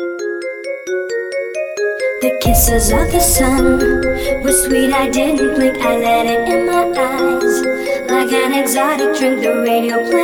The kisses of the sun were sweet, I didn't blink, I let it in my eyes. Like an exotic drink, the radio played